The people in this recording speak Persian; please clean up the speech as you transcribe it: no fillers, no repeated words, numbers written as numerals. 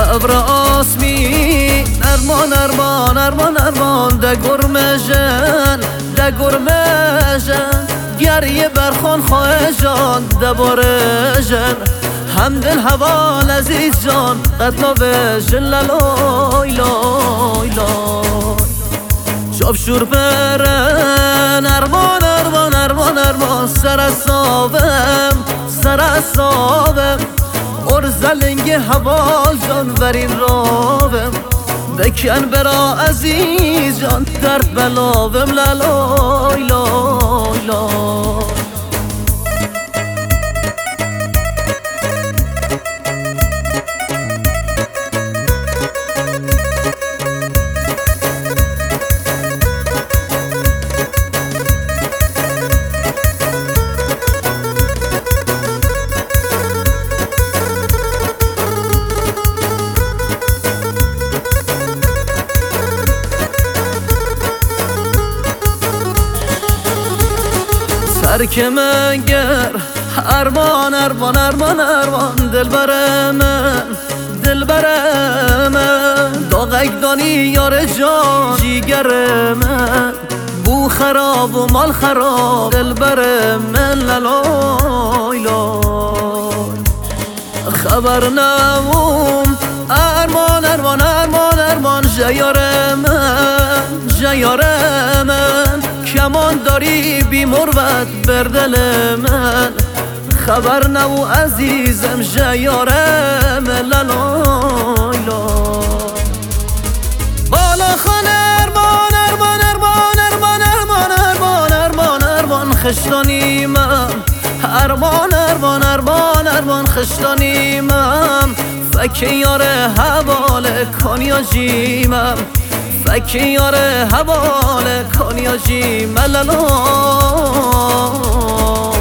ابر آسمی ارمان ارمان ارمان ارمان ده گرمجن ده گرمجن گریه برخان خواه جان ده بارجن هم دل حوال عزیز جان قتلا بجن لالای لای لای شاب شور برن ارمان ارمان ارمان ارمان سر صابم ارزلنگ حوال جان برین راوم بکن برا عزیز جان درد بلاوم لالای لای لای ترک من گر ارمان ارمان ارمان ارمان دل بر من داغک دانی یار جان جیگر من بو خراب و مال خراب دل بر من لالای لای خبر نموم ارمان ارمان ارمان ارمان جیار من کمان داری بی مروت بر دل من خبر نو عزیزم جیارم لالای لای بالا خان ارمان ارمان ارمان ارمان ارمان ارمان ارمان ارمان خشتانیمم ارمان ارمان ارمان ارمان خشتانیمم فک یار حواله کنیا جیمم فک یار حواله کنیا جیمم لالای